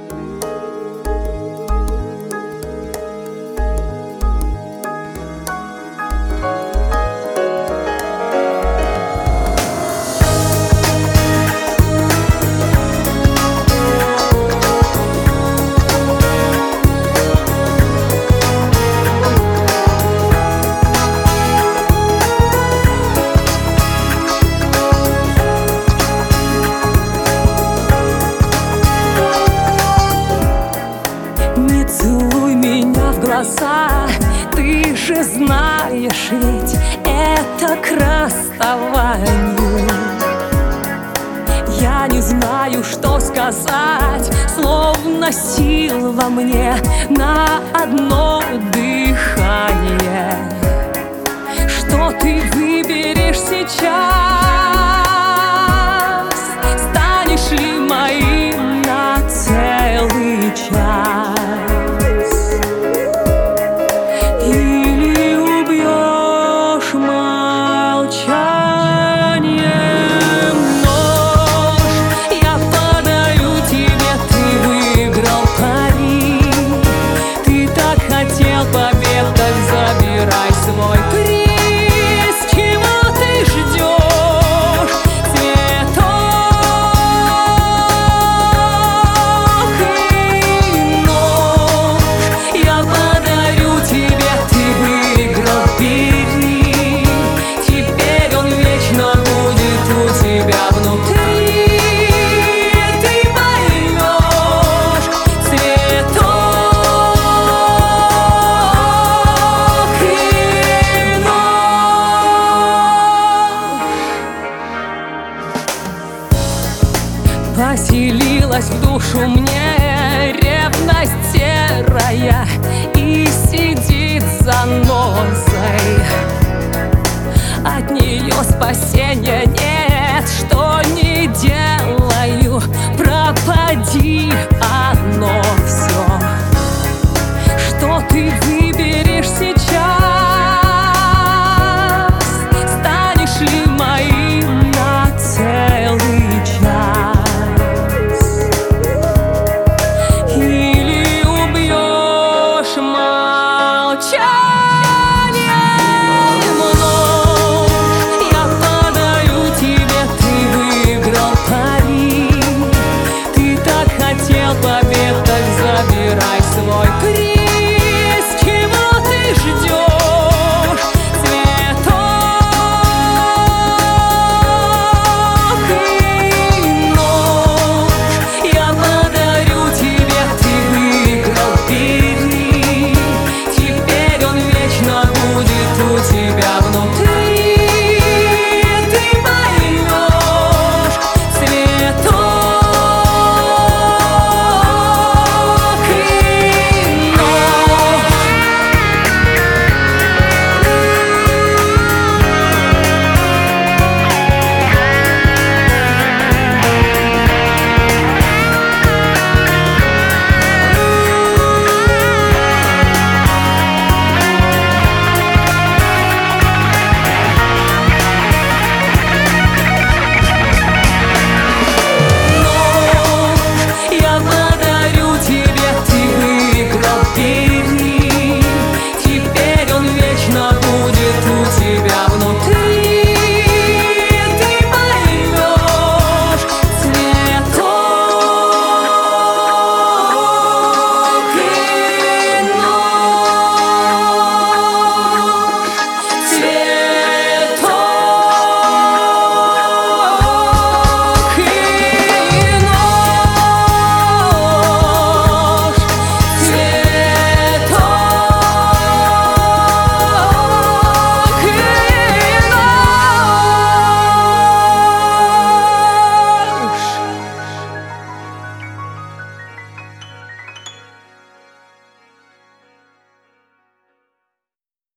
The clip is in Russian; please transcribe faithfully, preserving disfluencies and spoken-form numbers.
Ты же знаешь, ведь это к расставанию. Я не знаю, что сказать, словно сил во мне на одно дыхание. Что ты выберешь сейчас? Станешь ли моим на целый час? Забирай свой приз, чего ты ждешь? Цветок и нож я подарю тебе, ты выиграл, бери. Теперь он вечно будет у тебя внутри. Поселилась в душу мне ревность серая и сидит занозой. От нее спасения